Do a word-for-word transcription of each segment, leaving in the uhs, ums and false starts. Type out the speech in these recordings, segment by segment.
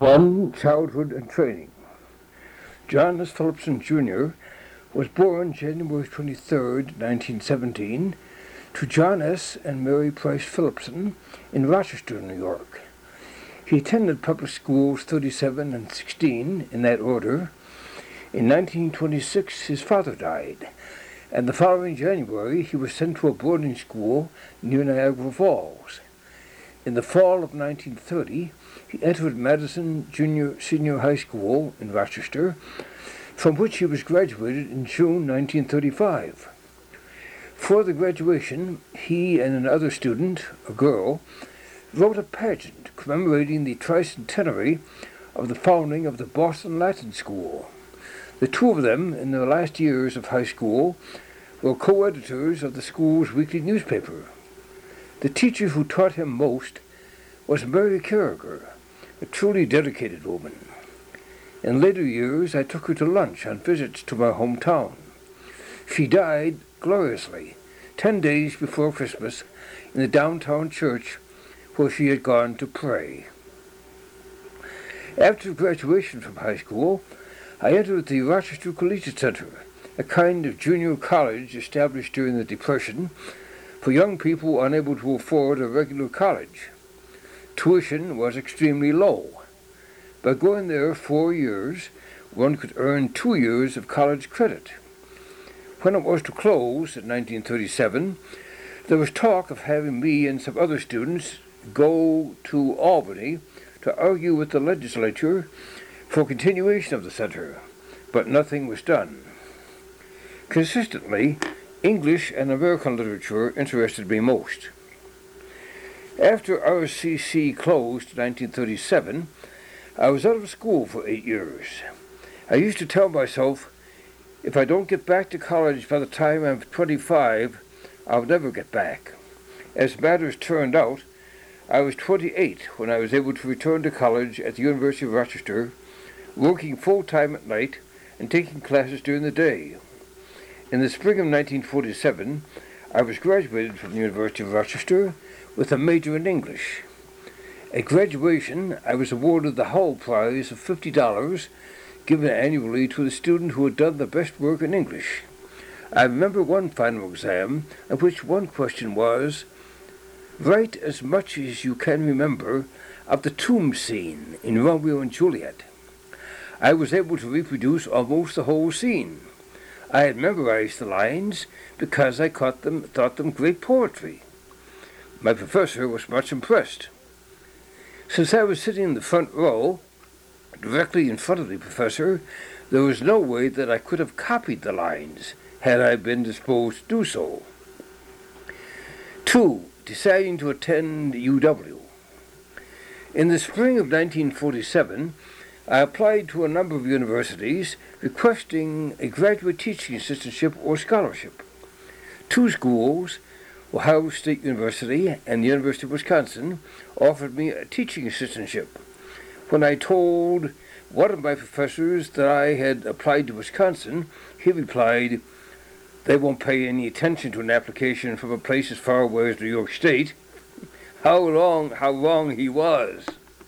One, childhood and training. John S. Phillipson, Junior was born January twenty-third, nineteen seventeen, to John S. and Mary Price Phillipson in Rochester, New York. He attended public schools thirty-seven and sixteen, in that order. In nineteen twenty-six, his father died, and the following January he was sent to a boarding school near Niagara Falls. In the fall of nineteen thirty, he entered Madison Junior Senior High School in Rochester, from which he was graduated in June nineteen thirty-five. For the graduation, he and another student, a girl, wrote a pageant commemorating the tricentenary of the founding of the Boston Latin School. The two of them, in their last years of high school, were co-editors of the school's weekly newspaper. The teacher who taught him most was Mary Carriger, a truly dedicated woman. In later years, I took her to lunch on visits to my hometown. She died gloriously, ten days before Christmas, in the downtown church where she had gone to pray. After graduation from high school, I entered the Rochester Collegiate Center, a kind of junior college established during the Depression for young people unable to afford a regular college. Tuition was extremely low. By going there four years, one could earn two years of college credit. When it was to close in nineteen thirty-seven, there was talk of having me and some other students go to Albany to argue with the legislature for continuation of the center, but nothing was done. Consistently, English and American literature interested me most. After R C C closed in nineteen thirty-seven, I was out of school for eight years. I used to tell myself, if I don't get back to college by the time I'm twenty-five, I'll never get back. As matters turned out, I was twenty-eight when I was able to return to college at the University of Rochester, working full-time at night and taking classes during the day. In the spring of nineteen forty-seven, I was graduated from the University of Rochester with a major in English. At graduation, I was awarded the Howell Prize of fifty dollars, given annually to the student who had done the best work in English. I remember one final exam in which one question was, write as much as you can remember of the tomb scene in Romeo and Juliet. I was able to reproduce almost the whole scene. I had memorized the lines because I caught them, thought them great poetry. My professor was much impressed. Since I was sitting in the front row, directly in front of the professor, there was no way that I could have copied the lines had I been disposed to do so. Two, deciding to attend U W. In the spring of nineteen forty-seven, I applied to a number of universities requesting a graduate teaching assistantship or scholarship. Two schools, Ohio State University and the University of Wisconsin, offered me a teaching assistantship. When I told one of my professors that I had applied to Wisconsin, he replied, they won't pay any attention to an application from a place as far away as New York State. How wrong, how wrong he was.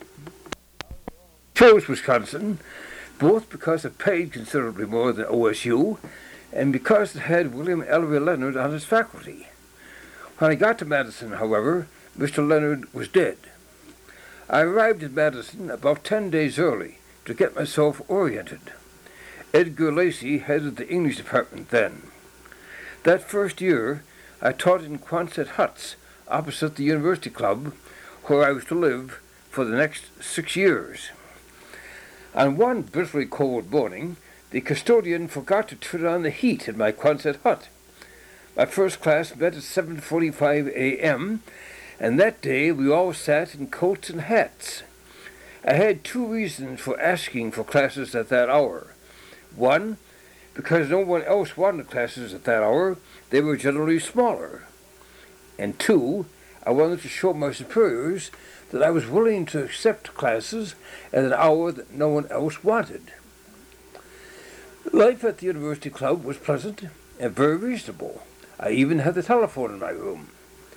I chose Wisconsin, both because it paid considerably more than O S U, and because it had William Ellery Leonard on its faculty. When I got to Madison, however, Mister Leonard was dead. I arrived in Madison about ten days early to get myself oriented. Edgar Lacey headed the English department then. That first year, I taught in Quonset huts opposite the University Club, where I was to live for the next six years. On one bitterly cold morning, the custodian forgot to turn on the heat in my Quonset hut. My first class met at seven forty-five a.m., and that day we all sat in coats and hats. I had two reasons for asking for classes at that hour. One, because no one else wanted classes at that hour, they were generally smaller. And two, I wanted to show my superiors that I was willing to accept classes at an hour that no one else wanted. Life at the University Club was pleasant and very reasonable. I even had the telephone in my room.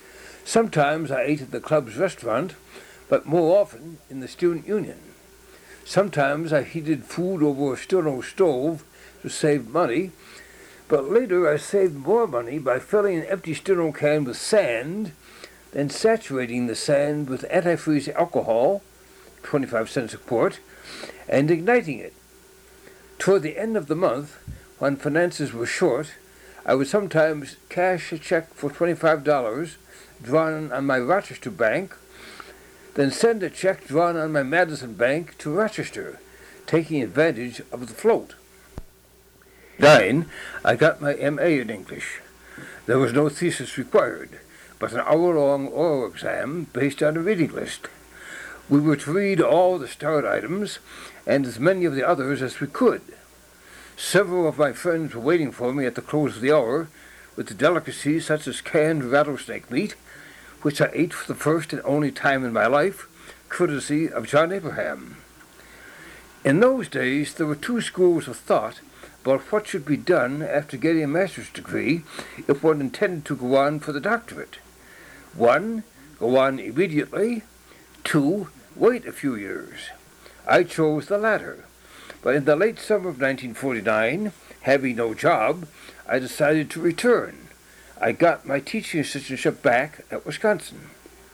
Sometimes I ate at the club's restaurant, but more often in the student union. Sometimes I heated food over a stone stove to save money, but later I saved more money by filling an empty stone can with sand, then saturating the sand with antifreeze alcohol, twenty-five cents a quart, and igniting it. Toward the end of the month, when finances were short, I would sometimes cash a check for twenty-five dollars drawn on my Rochester bank, then send a check drawn on my Madison bank to Rochester, taking advantage of the float. Nine, I got my M A in English. There was no thesis required, but an hour-long oral exam based on a reading list. We were to read all the starred items and as many of the others as we could. Several of my friends were waiting for me at the close of the hour with delicacies such as canned rattlesnake meat, which I ate for the first and only time in my life, courtesy of John Abraham. In those days, there were two schools of thought about what should be done after getting a master's degree if one intended to go on for the doctorate. One, go on immediately. Two, wait a few years. I chose the latter, but in the late summer of nineteen forty-nine, having no job, I decided to return. I got my teaching assistantship back at Wisconsin.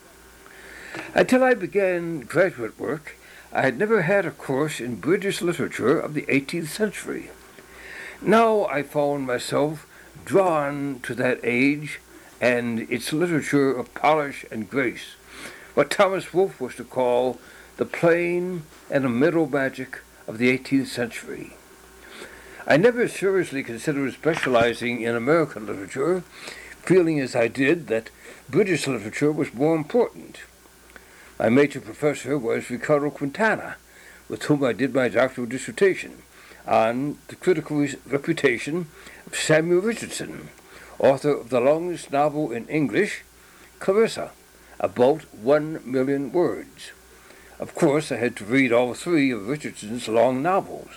Until I began graduate work, I had never had a course in British literature of the eighteenth century. Now I found myself drawn to that age and its literature of polish and grace, what Thomas Wolfe was to call the plain and the middle magic of the eighteenth century. I never seriously considered specializing in American literature, feeling as I did that British literature was more important. My major professor was Ricardo Quintana, with whom I did my doctoral dissertation on the critical reputation of Samuel Richardson, author of the longest novel in English, Clarissa, about one million words. Of course, I had to read all three of Richardson's long novels.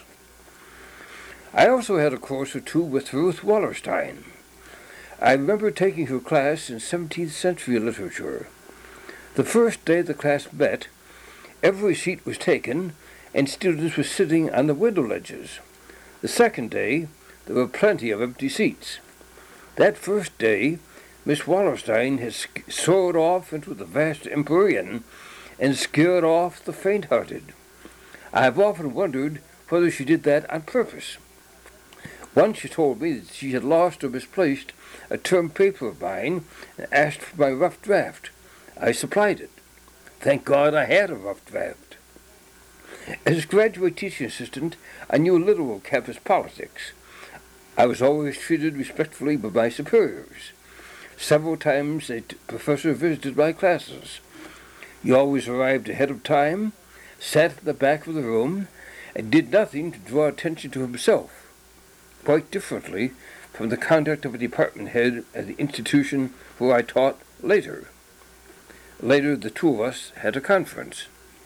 I also had a course or two with Ruth Wallerstein. I remember taking her class in seventeenth century literature. The first day the class met, every seat was taken, and students were sitting on the window ledges. The second day, there were plenty of empty seats. That first day, Miss Wallerstein had soared off into the vast empyrean and scared off the faint-hearted. I have often wondered whether she did that on purpose. Once she told me that she had lost or misplaced a term paper of mine and asked for my rough draft. I supplied it. Thank God I had a rough draft. As graduate teaching assistant, I knew little of campus politics. I was always treated respectfully by my superiors. Several times a t- professor visited my classes. He always arrived ahead of time, sat at the back of the room, and did nothing to draw attention to himself, quite differently from the conduct of a department head at the institution where I taught later. Later, the two of us had a conference.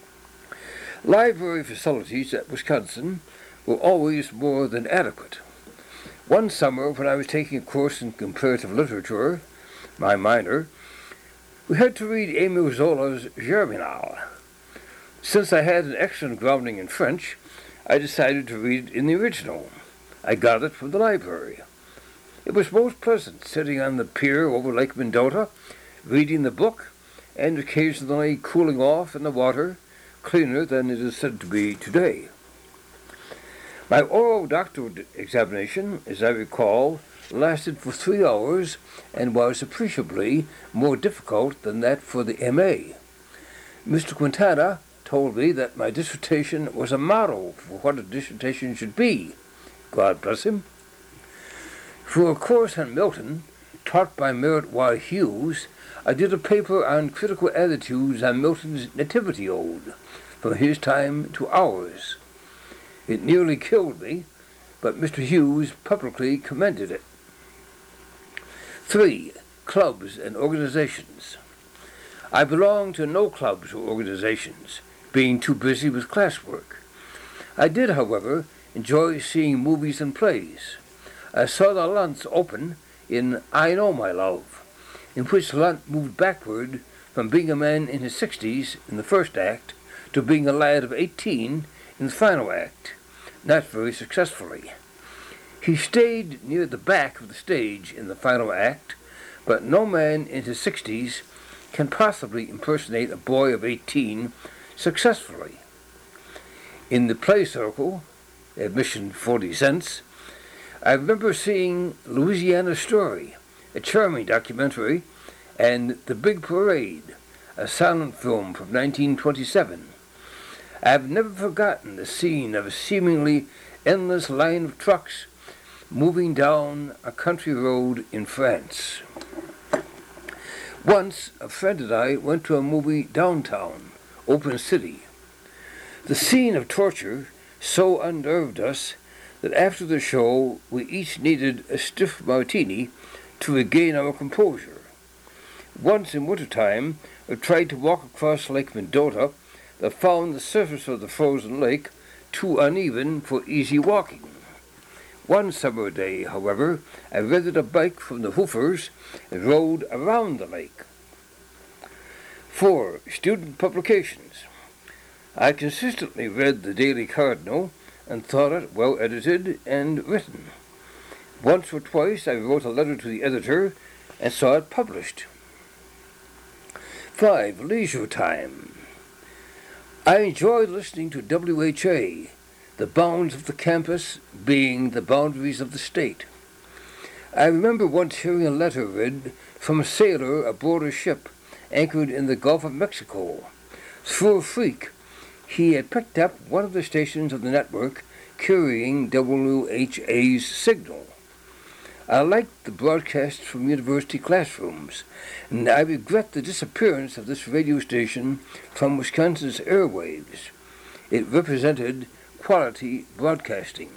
Library facilities at Wisconsin were always more than adequate. One summer, when I was taking a course in comparative literature, my minor, we had to read Émile Zola's Germinal. Since I had an excellent grounding in French, I decided to read it in the original. I got it from the library. It was most pleasant sitting on the pier over Lake Mendota, reading the book, and occasionally cooling off in the water, cleaner than it is said to be today. My oral doctoral examination, as I recall, lasted for three hours and was appreciably more difficult than that for the M A. Mister Quintana told me that my dissertation was a model for what a dissertation should be. God bless him. For a course on Milton, taught by Merritt Y. Hughes, I did a paper on critical attitudes on Milton's Nativity Ode, from his time to ours. It nearly killed me, but Mister Hughes publicly commended it. Three, clubs and organizations. I belonged to no clubs or organizations, being too busy with classwork. I did, however, enjoy seeing movies and plays. I saw the Luntz open in I Know My Love, in which Lunt moved backward from being a man in his sixties in the first act to being a lad of eighteen in the final act, not very successfully. He stayed near the back of the stage in the final act, but no man in his sixties can possibly impersonate a boy of eighteen successfully. In the play circle, admission forty cents, I remember seeing Louisiana Story, a charming documentary, and The Big Parade, a silent film from nineteen twenty-seven. I've never forgotten the scene of a seemingly endless line of trucks moving down a country road in France. Once, a friend and I went to a movie downtown, Open City. The scene of torture so unnerved us that after the show we each needed a stiff martini to regain our composure. Once in wintertime, I tried to walk across Lake Mendota, but found the surface of the frozen lake too uneven for easy walking. One summer day, however, I rented a bike from the Hoofers and rode around the lake. Four. Student publications. I consistently read the Daily Cardinal and thought it well edited and written. Once or twice I wrote a letter to the editor and saw it published. Five. Leisure time. I enjoyed listening to W H A, the bounds of the campus being the boundaries of the state. I remember once hearing a letter read from a sailor aboard a ship anchored in the Gulf of Mexico. Through a freak, he had picked up one of the stations of the network carrying W H A's signal. I liked the broadcasts from university classrooms, and I regret the disappearance of this radio station from Wisconsin's airwaves. It represented quality broadcasting.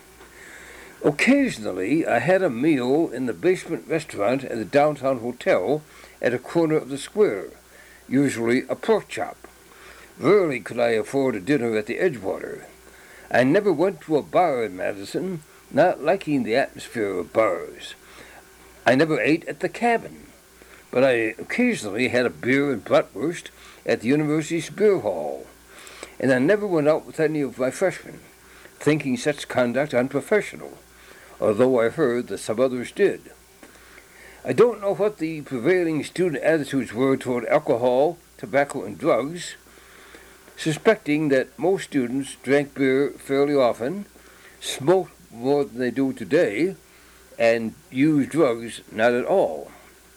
Occasionally, I had a meal in the basement restaurant at the downtown hotel at a corner of the square, usually a pork chop. Rarely could I afford a dinner at the Edgewater. I never went to a bar in Madison, not liking the atmosphere of bars. I never ate at the Cabin, but I occasionally had a beer and bratwurst at the university's beer hall, and I never went out with any of my freshmen, thinking such conduct unprofessional, although I heard that some others did. I don't know what the prevailing student attitudes were toward alcohol, tobacco, and drugs, suspecting that most students drank beer fairly often, smoked more than they do today, and used drugs not at all.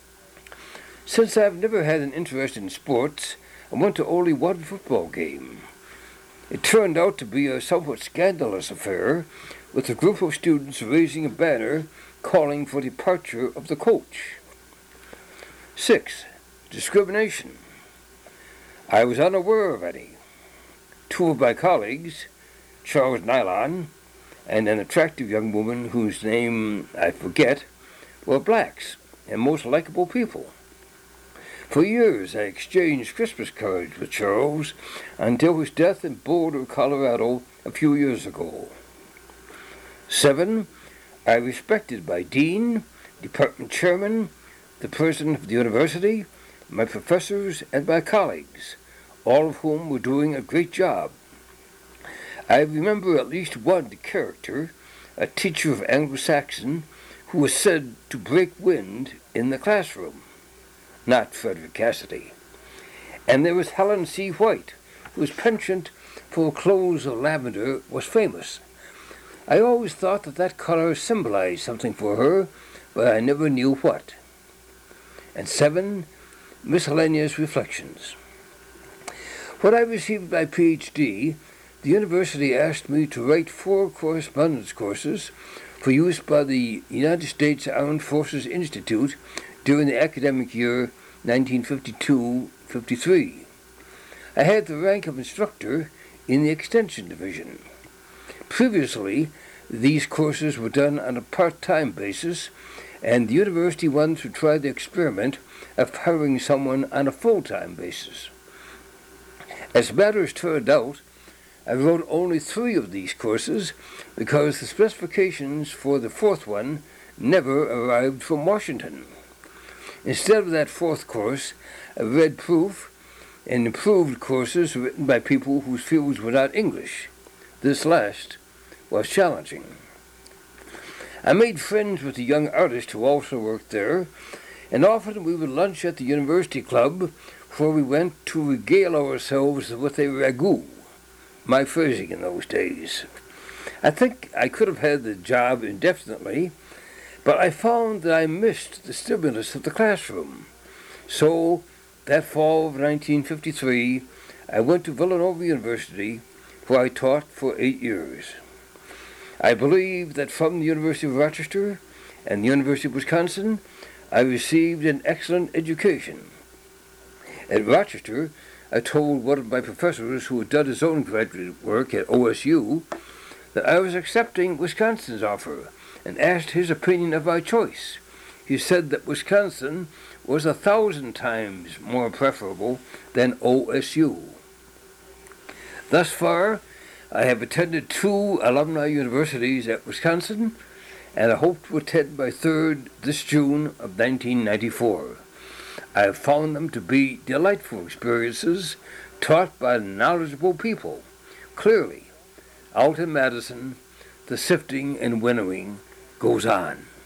Since I've never had an interest in sports, I went to only one football game. It turned out to be a somewhat scandalous affair, with a group of students raising a banner calling for departure of the coach. Six. Discrimination. I was unaware of any. Two of my colleagues, Charles Nylon and an attractive young woman whose name I forget, were blacks and most likable people. For years I exchanged Christmas cards with Charles until his death in Boulder, Colorado a few years ago. Seven, I respected my dean, department chairman, the president of the university, my professors, and my colleagues, all of whom were doing a great job. I remember at least one character, a teacher of Anglo-Saxon, who was said to break wind in the classroom. Not Frederick Cassidy. And there was Helen C. White, whose penchant for clothes of lavender was famous. I always thought that that color symbolized something for her, but I never knew what. And seven, miscellaneous reflections. When I received my P H D, the university asked me to write four correspondence courses for use by the United States Armed Forces Institute during the academic year nineteen fifty-two fifty-three. I had the rank of instructor in the Extension Division. Previously, these courses were done on a part-time basis, and the university wanted to try the experiment of hiring someone on a full-time basis. As matters turned out, I wrote only three of these courses because the specifications for the fourth one never arrived from Washington. Instead of that fourth course, I read proof and improved courses written by people whose fields were not English. This last was challenging. I made friends with the young artist who also worked there, and often we would lunch at the University Club, where we went to regale ourselves with a ragout, my phrasing in those days. I think I could have had the job indefinitely, but I found that I missed the stimulus of the classroom. So, that fall of nineteen fifty-three, I went to Villanova University, where I taught for eight years. I believe that from the University of Rochester and the University of Wisconsin, I received an excellent education. At Rochester, I told one of my professors who had done his own graduate work at O S U that I was accepting Wisconsin's offer and asked his opinion of my choice. He said that Wisconsin was a thousand times more preferable than O S U. Thus far, I have attended two alumni universities at Wisconsin, and I hope to attend my third this June of nineteen ninety-four. I have found them to be delightful experiences taught by knowledgeable people. Clearly, out in Madison, the sifting and winnowing goes on.